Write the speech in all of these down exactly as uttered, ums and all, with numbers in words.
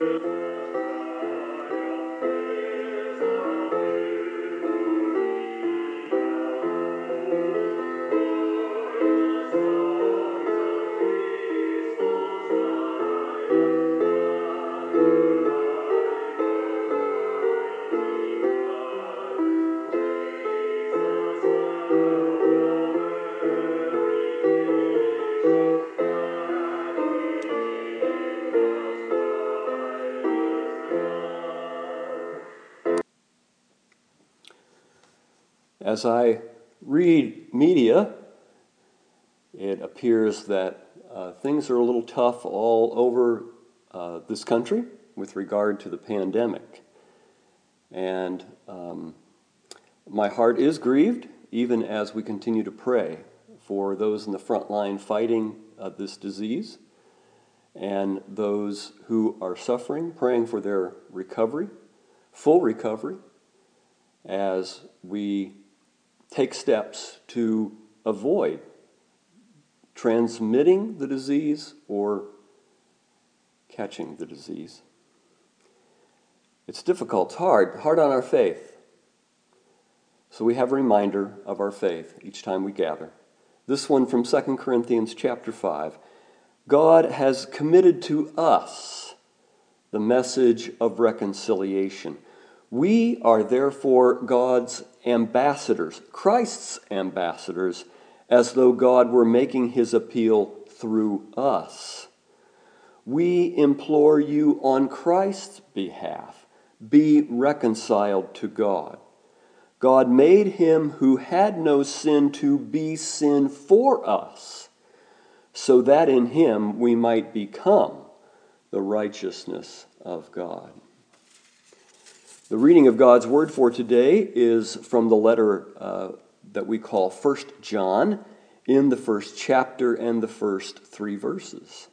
As I read media, it appears that uh, things are a little tough all over uh, this country with regard to the pandemic. And um, my heart is grieved, even as we continue to pray for those in the front line fighting uh, this disease and those who are suffering, praying for their recovery, full recovery, as we take steps to avoid transmitting the disease or catching the disease. It's difficult, it's hard, hard on our faith. So we have a reminder of our faith each time we gather. This one from Second Corinthians chapter five. God has committed to us the message of reconciliation. We are therefore God's ambassadors, Christ's ambassadors, as though God were making his appeal through us. We implore you on Christ's behalf, be reconciled to God. God made him who had no sin to be sin for us, so that in him we might become the righteousness of God. The reading of God's Word for today is from the letter uh, that we call First John, in the first chapter and the first three verses.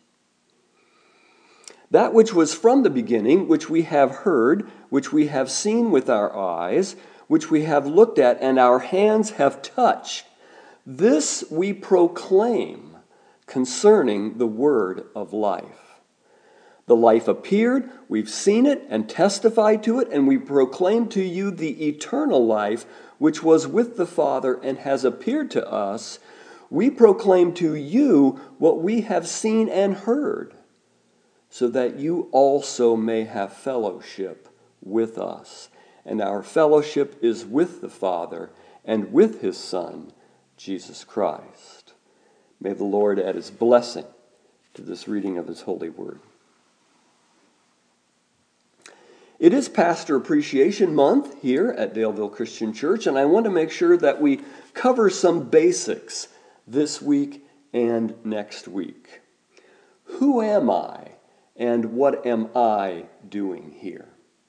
That which was from the beginning, which we have heard, which we have seen with our eyes, which we have looked at and our hands have touched, this we proclaim concerning the word of life. The life appeared, we've seen it and testified to it, and we proclaim to you the eternal life which was with the Father and has appeared to us. We proclaim to you what we have seen and heard, so that you also may have fellowship with us. And our fellowship is with the Father and with his Son, Jesus Christ. May the Lord add his blessing to this reading of his holy word. It is Pastor Appreciation Month here at Daleville Christian Church, and I want to make sure that we cover some basics this week and next week. Who am I, and what am I doing here?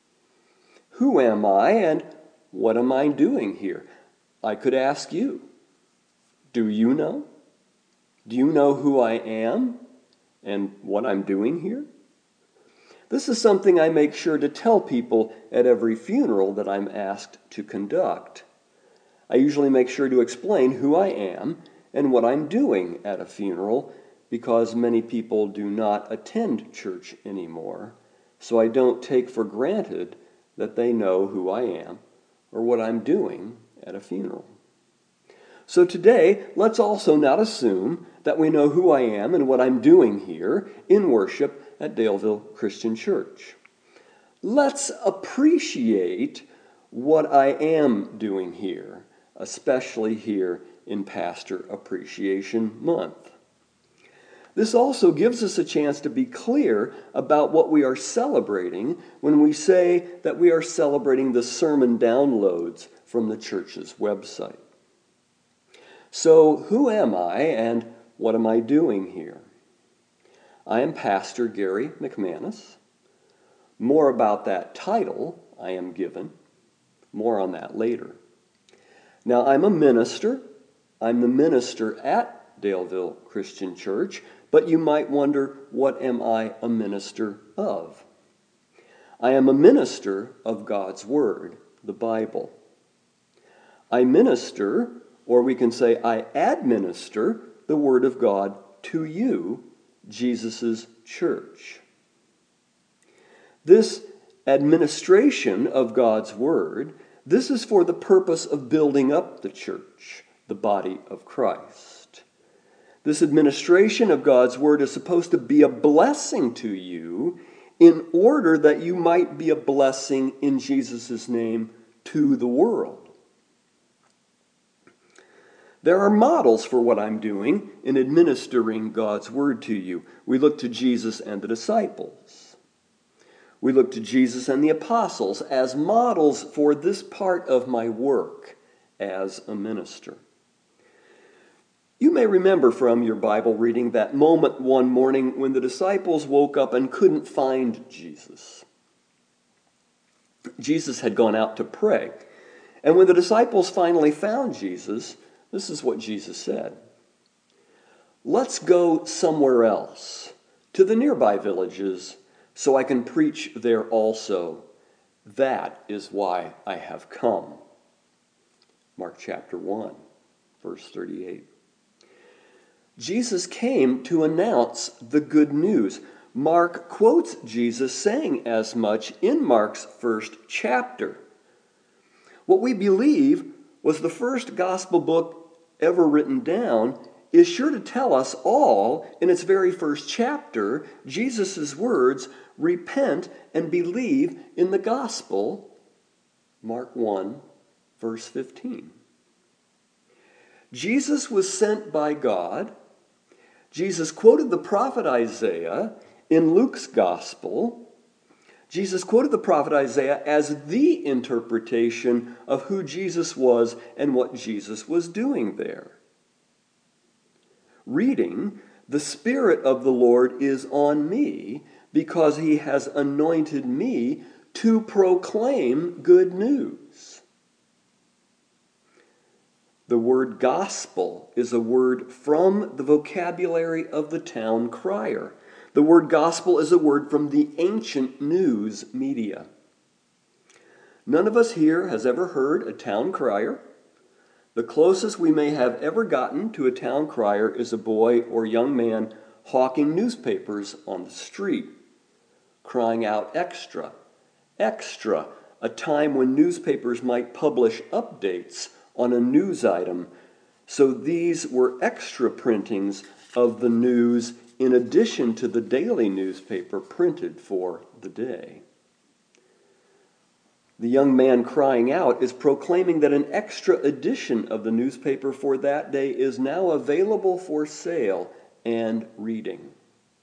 Who am I, and what am I doing here? I could ask you, do you know? Do you know who I am and what I'm doing here? This is something I make sure to tell people at every funeral that I'm asked to conduct. I usually make sure to explain who I am and what I'm doing at a funeral, because many people do not attend church anymore, so I don't take for granted that they know who I am or what I'm doing at a funeral. So today, let's also not assume that we know who I am and what I'm doing here in worship at Daleville Christian Church. Let's appreciate what I am doing here, especially here in Pastor Appreciation Month. This also gives us a chance to be clear about what we are celebrating when we say that we are celebrating the sermon downloads from the church's website. So, who am I and what am I doing here? I am Pastor Gary McManus. More about that title I am given. More on that later. Now, I'm a minister. I'm the minister at Daleville Christian Church, but you might wonder, what am I a minister of? I am a minister of God's Word, the Bible. I minister, or we can say I administer, the Word of God to you, Jesus' church. This administration of God's word, this is for the purpose of building up the church, the body of Christ. This administration of God's word is supposed to be a blessing to you in order that you might be a blessing in Jesus' name to the world. There are models for what I'm doing in administering God's word to you. We look to Jesus and the disciples. We look to Jesus and the apostles as models for this part of my work as a minister. You may remember from your Bible reading that moment one morning when the disciples woke up and couldn't find Jesus. Jesus had gone out to pray. And when the disciples finally found Jesus, this is what Jesus said. Let's go somewhere else, to the nearby villages, so I can preach there also. That is why I have come. Mark chapter one, verse thirty-eight. Jesus came to announce the good news. Mark quotes Jesus saying as much in Mark's first chapter. What we believe was the first gospel book ever written down is sure to tell us all in its very first chapter Jesus' words, repent and believe in the gospel, Mark one, verse fifteen. Jesus was sent by God. Jesus quoted the prophet Isaiah in Luke's gospel. Jesus quoted the prophet Isaiah as the interpretation of who Jesus was and what Jesus was doing there. Reading, the Spirit of the Lord is on me because he has anointed me to proclaim good news. The word gospel is a word from the vocabulary of the town crier. The word gospel is a word from the ancient news media. None of us here has ever heard a town crier. The closest we may have ever gotten to a town crier is a boy or young man hawking newspapers on the street, crying out extra, extra, a time when newspapers might publish updates on a news item. So these were extra printings of the news in addition to the daily newspaper printed for the day. The young man crying out is proclaiming that an extra edition of the newspaper for that day is now available for sale and reading.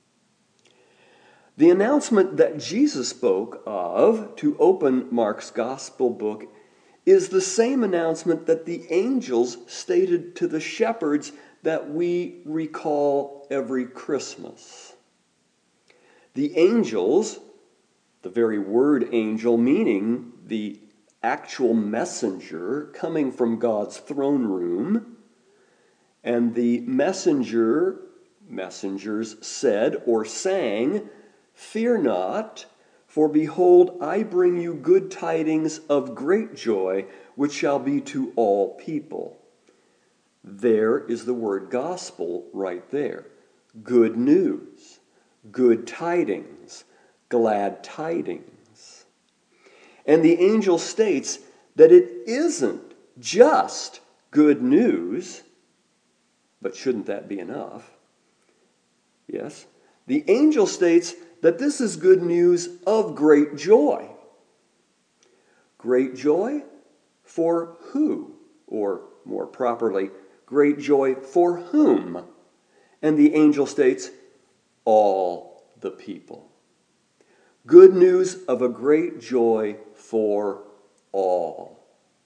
The announcement that Jesus spoke of to open Mark's gospel book is the same announcement that the angels stated to the shepherds that we recall every Christmas. The angels, the very word angel meaning the actual messenger coming from God's throne room, and the messenger, messengers said or sang, "Fear not, for behold, I bring you good tidings of great joy, which shall be to all people." There is the word gospel right there. Good news, good tidings, glad tidings. And the angel states that it isn't just good news, but shouldn't that be enough? Yes. The angel states that this is good news of great joy. Great joy for who? Or more properly, great joy for whom? And the angel states, all the people. Good news of a great joy for all.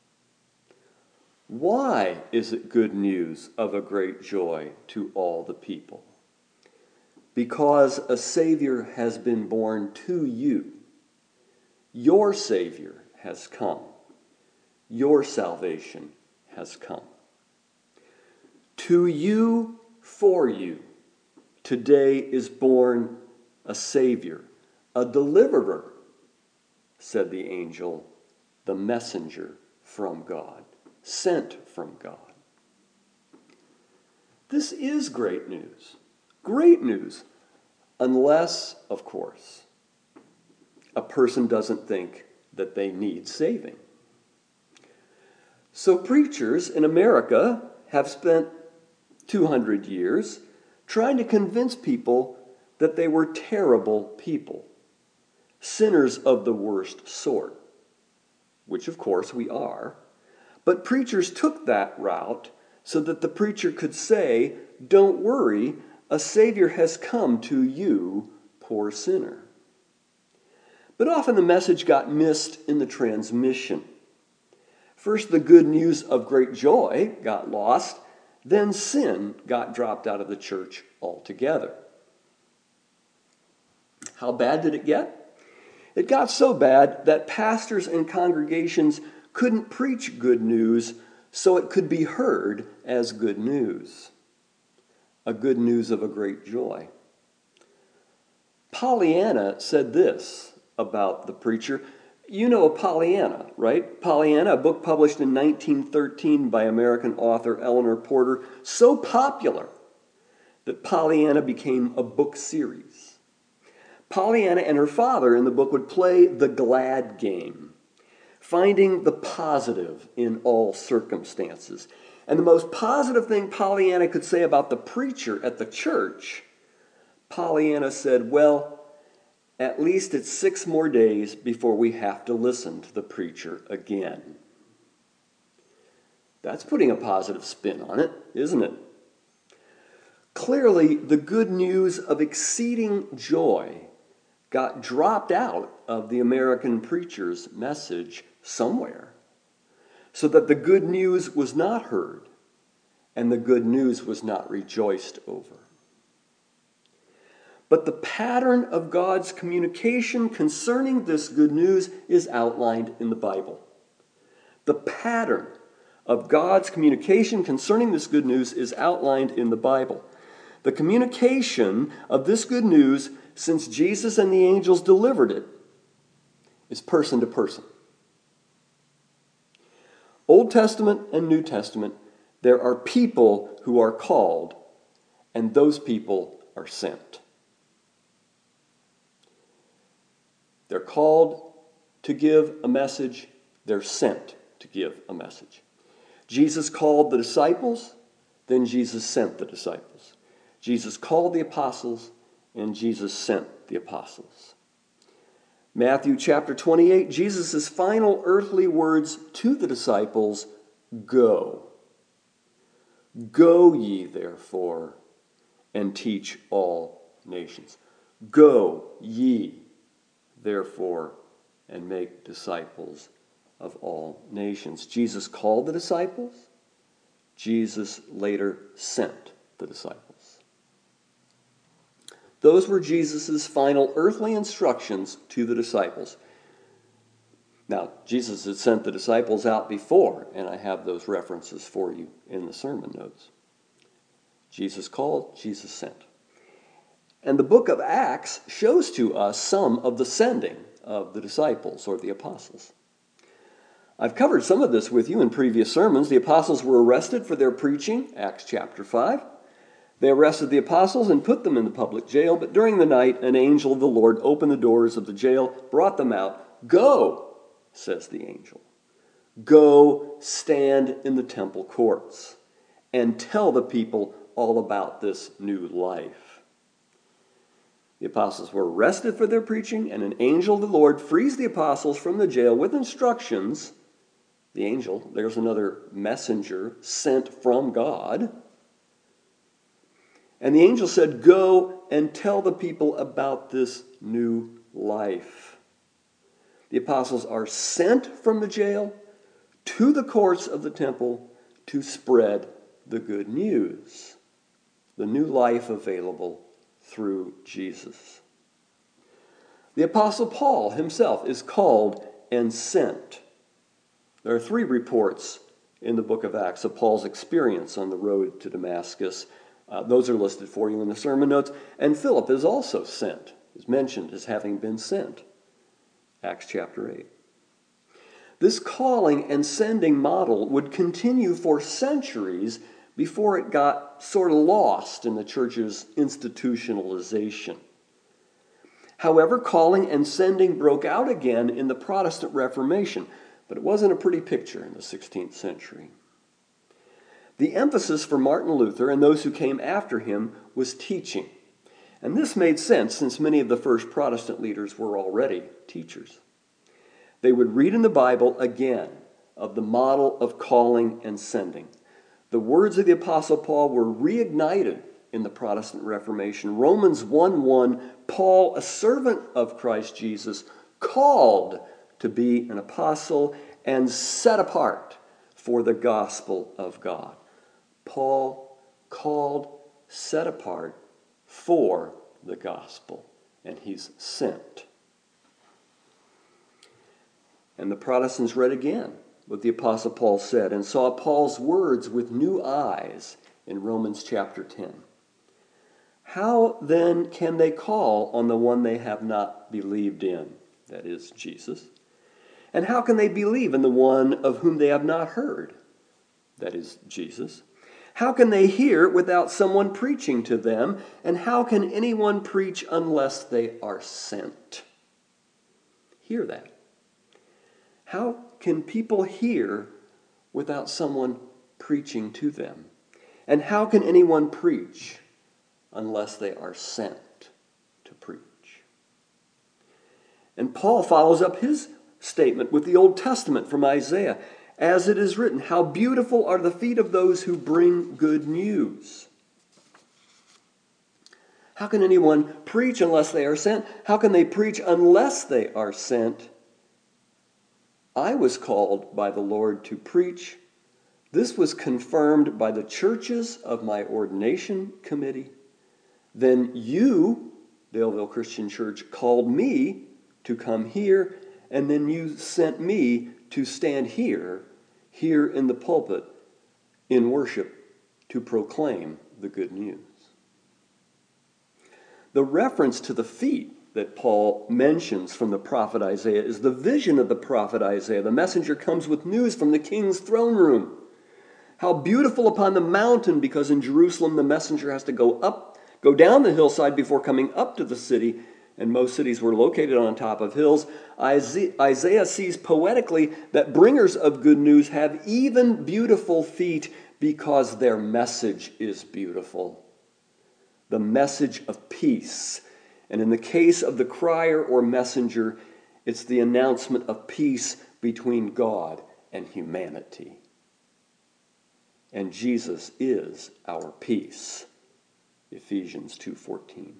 Why is it good news of a great joy to all the people? Because a Savior has been born to you. Your Savior has come. Your salvation has come. To you, for you, today is born a Savior, a deliverer, said the angel, the messenger from God, sent from God. This is great news. Great news. Unless, of course, a person doesn't think that they need saving. So preachers in America have spent two hundred years trying to convince people that they were terrible people, sinners of the worst sort, which of course we are. But preachers took that route so that the preacher could say, "Don't worry, a Savior has come to you, poor sinner." But often the message got missed in the transmission. First, the good news of great joy got lost, then sin got dropped out of the church altogether. How bad did it get? It got so bad that pastors and congregations couldn't preach good news so it could be heard as good news. A good news of a great joy. Pollyanna said this about the preacher. You know Pollyanna, right? Pollyanna, a book published in nineteen thirteen by American author Eleanor Porter, so popular that Pollyanna became a book series. Pollyanna and her father in the book would play the glad game, finding the positive in all circumstances. And the most positive thing Pollyanna could say about the preacher at the church, Pollyanna said, "Well, at least it's six more days before we have to listen to the preacher again." That's putting a positive spin on it, isn't it? Clearly, the good news of exceeding joy got dropped out of the American preacher's message somewhere, so that the good news was not heard and the good news was not rejoiced over. But the pattern of God's communication concerning this good news is outlined in the Bible. The pattern of God's communication concerning this good news is outlined in the Bible. The communication of this good news, since Jesus and the angels delivered it, is person to person. Old Testament and New Testament, there are people who are called, and those people are sent. They're called to give a message. They're sent to give a message. Jesus called the disciples, then Jesus sent the disciples. Jesus called the apostles, and Jesus sent the apostles. Matthew chapter twenty-eight, Jesus' final earthly words to the disciples, "Go. Go ye therefore, and teach all nations." Go ye therefore, and make disciples of all nations. Jesus called the disciples. Jesus later sent the disciples. Those were Jesus' final earthly instructions to the disciples. Now, Jesus had sent the disciples out before, and I have those references for you in the sermon notes. Jesus called, Jesus sent. And the book of Acts shows to us some of the sending of the disciples or the apostles. I've covered some of this with you in previous sermons. The apostles were arrested for their preaching, Acts chapter five. They arrested the apostles and put them in the public jail, but during the night, an angel of the Lord opened the doors of the jail, brought them out. "Go," says the angel. "Go stand in the temple courts and tell the people all about this new life." The apostles were arrested for their preaching, and an angel of the Lord frees the apostles from the jail with instructions. The angel, there's another messenger sent from God. And the angel said, "Go and tell the people about this new life." The apostles are sent from the jail to the courts of the temple to spread the good news, the new life available through Jesus. The Apostle Paul himself is called and sent. There are three reports in the book of Acts of Paul's experience on the road to Damascus. Uh, those are listed for you in the sermon notes. And Philip is also sent, is mentioned as having been sent. Acts chapter eight. This calling and sending model would continue for centuries before it got sort of lost in the church's institutionalization. However, calling and sending broke out again in the Protestant Reformation, but it wasn't a pretty picture in the sixteenth century. The emphasis for Martin Luther and those who came after him was teaching. And this made sense since many of the first Protestant leaders were already teachers. They would read in the Bible again of the model of calling and sending. The words of the Apostle Paul were reignited in the Protestant Reformation. Romans one one, Paul, a servant of Christ Jesus, called to be an apostle and set apart for the gospel of God. Paul called, set apart for the gospel, and he's sent. And the Protestants read again what the Apostle Paul said and saw Paul's words with new eyes in Romans chapter ten. How then can they call on the one they have not believed in, that is, Jesus? And how can they believe in the one of whom they have not heard, that is, Jesus? How can they hear without someone preaching to them? And how can anyone preach unless they are sent? Hear that. How can people hear without someone preaching to them? And how can anyone preach unless they are sent to preach? And Paul follows up his statement with the Old Testament from Isaiah. As it is written, how beautiful are the feet of those who bring good news. How can anyone preach unless they are sent? How can they preach unless they are sent? I was called by the Lord to preach. This was confirmed by the churches of my ordination committee. Then you, Daleville Christian Church, called me to come here, and then you sent me to stand here, here in the pulpit, in worship, to proclaim the good news. The reference to the feet that Paul mentions from the prophet Isaiah is the vision of the prophet Isaiah. The messenger comes with news from the king's throne room. How beautiful upon the mountain, because in Jerusalem the messenger has to go up, go down the hillside before coming up to the city, and most cities were located on top of hills. Isaiah sees poetically that bringers of good news have even beautiful feet because their message is beautiful. The message of peace. And in the case of the crier or messenger, it's the announcement of peace between God and humanity. And Jesus is our peace. Ephesians two fourteen.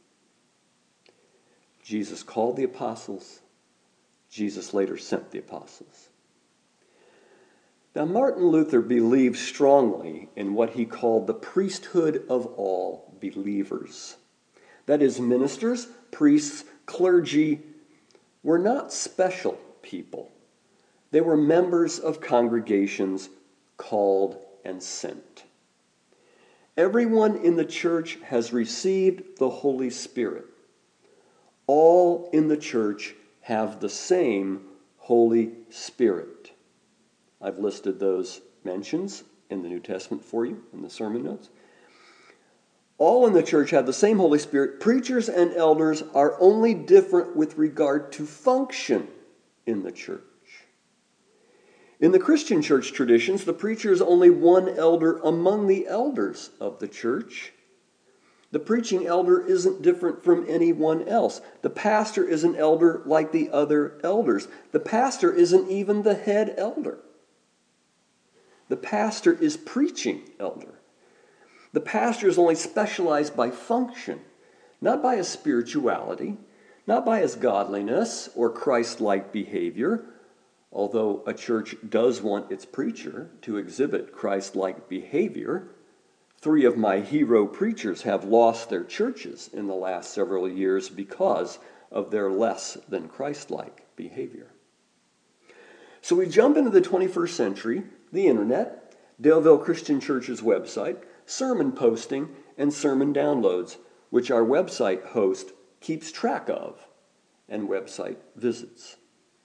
Jesus called the apostles. Jesus later sent the apostles. Now, Martin Luther believed strongly in what he called the priesthood of all believers. That is, ministers, priests, clergy were not special people. They were members of congregations called and sent. Everyone in the church has received the Holy Spirit. All in the church have the same Holy Spirit. I've listed those mentions in the New Testament for you in the sermon notes. All in the church have the same Holy Spirit. Preachers and elders are only different with regard to function in the church. In the Christian church traditions, the preacher is only one elder among the elders of the church. The preaching elder isn't different from anyone else. The pastor is an elder like the other elders. The pastor isn't even the head elder. The pastor is preaching elder. The pastor is only specialized by function, not by his spirituality, not by his godliness or Christ-like behavior, although a church does want its preacher to exhibit Christ-like behavior. Three of my hero preachers have lost their churches in the last several years because of their less than Christ-like behavior. So we jump into the twenty-first century, the internet, Daleville Christian Church's website, sermon posting, and sermon downloads, which our website host keeps track of, and website visits.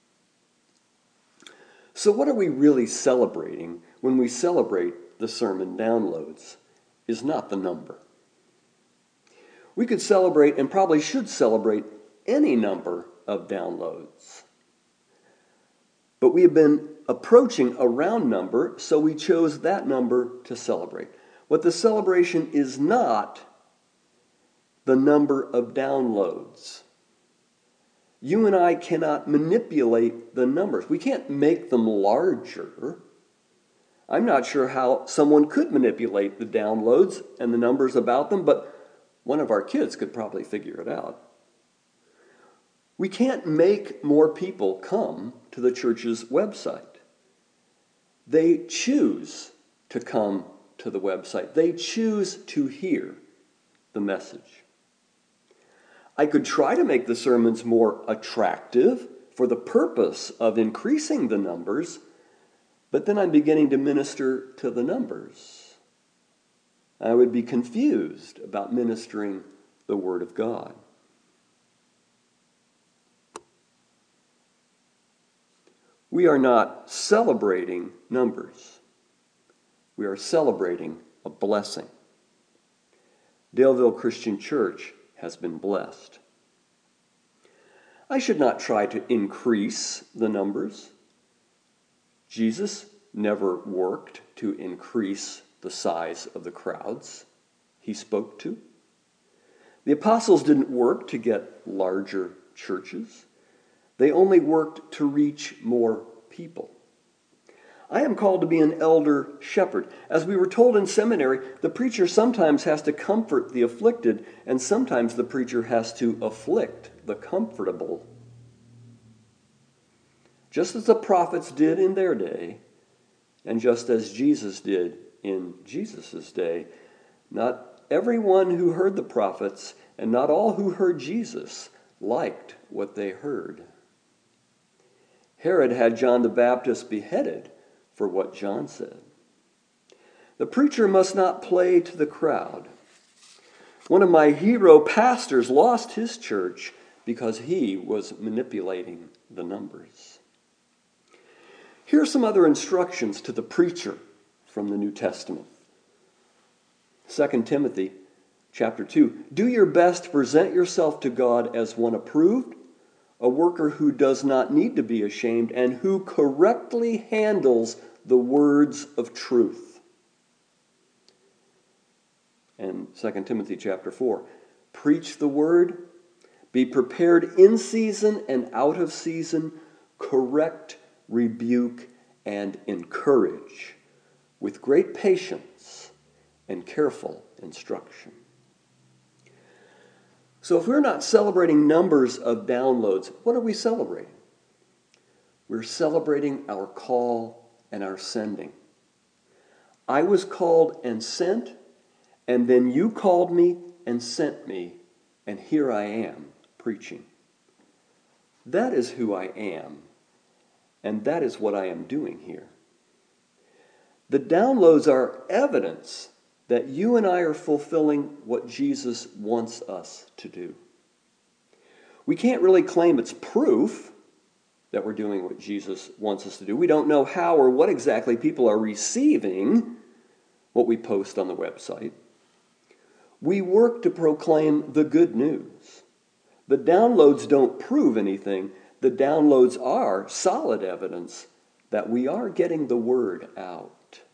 So what are we really celebrating when we celebrate the sermon downloads? Is not the number. We could celebrate, and probably should celebrate, any number of downloads. But we have been approaching a round number, so we chose that number to celebrate. What the celebration is not the number of downloads. You and I cannot manipulate the numbers. We can't make them larger. I'm not sure how someone could manipulate the downloads and the numbers about them, but one of our kids could probably figure it out. We can't make more people come to the church's website. They choose to come to the website. They choose to hear the message. I could try to make the sermons more attractive for the purpose of increasing the numbers, but then I'm beginning to minister to the numbers. I would be confused about ministering the Word of God. We are not celebrating numbers. We are celebrating a blessing. Daleville Christian Church has been blessed. I should not try to increase the numbers. Jesus never worked to increase the size of the crowds he spoke to. The apostles didn't work to get larger churches. They only worked to reach more people. I am called to be an elder shepherd. As we were told in seminary, the preacher sometimes has to comfort the afflicted, and sometimes the preacher has to afflict the comfortable. Just as the prophets did in their day, and just as Jesus did in Jesus' day, not everyone who heard the prophets and not all who heard Jesus liked what they heard. Herod had John the Baptist beheaded for what John said. The preacher must not play to the crowd. One of my hero pastors lost his church because he was manipulating the numbers. Here are some other instructions to the preacher from the New Testament. Second Timothy chapter two, do your best to present yourself to God as one approved, a worker who does not need to be ashamed and who correctly handles the words of truth. And Second Timothy chapter four, preach the word, be prepared in season and out of season, correct, rebuke, and encourage with great patience and careful instruction. So if we're not celebrating numbers of downloads, what are we celebrating? We're celebrating our call and our sending. I was called and sent, and then you called me and sent me, and here I am preaching. That is who I am, and that is what I am doing here. The downloads are evidence that you and I are fulfilling what Jesus wants us to do. We can't really claim it's proof that we're doing what Jesus wants us to do. We don't know how or what exactly people are receiving what we post on the website. We work to proclaim the good news. The downloads don't prove anything. The downloads are solid evidence that we are getting the word out.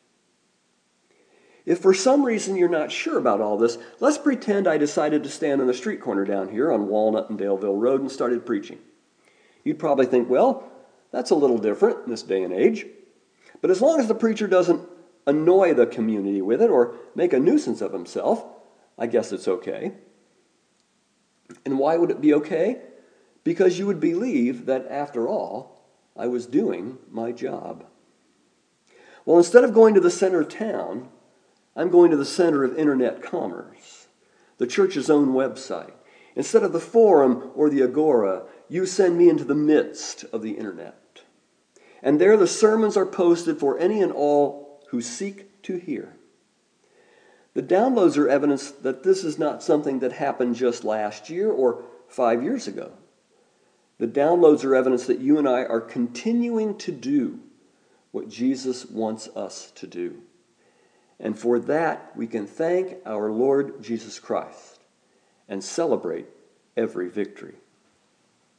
If for some reason you're not sure about all this, let's pretend I decided to stand on the street corner down here on Walnut and Daleville Road and started preaching. You'd probably think, well, that's a little different in this day and age. But as long as the preacher doesn't annoy the community with it or make a nuisance of himself, I guess it's okay. And why would it be okay? Because you would believe that, after all, I was doing my job. Well, instead of going to the center of town, I'm going to the center of internet commerce, the church's own website. Instead of the forum or the agora, you send me into the midst of the internet. And there the sermons are posted for any and all who seek to hear. The downloads are evidence that this is not something that happened just last year or five years ago. The downloads are evidence that you and I are continuing to do what Jesus wants us to do. And for that, we can thank our Lord Jesus Christ and celebrate every victory.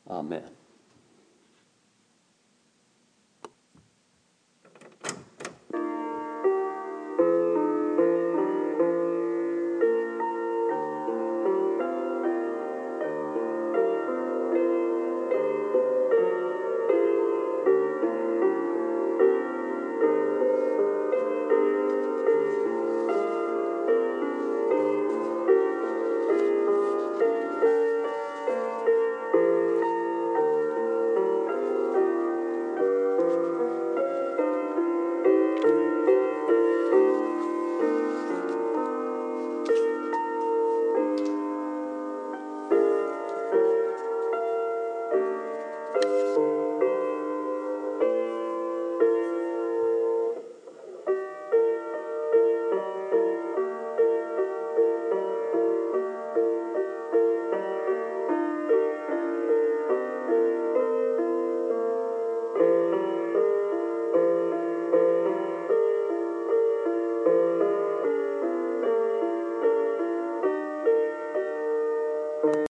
Amen.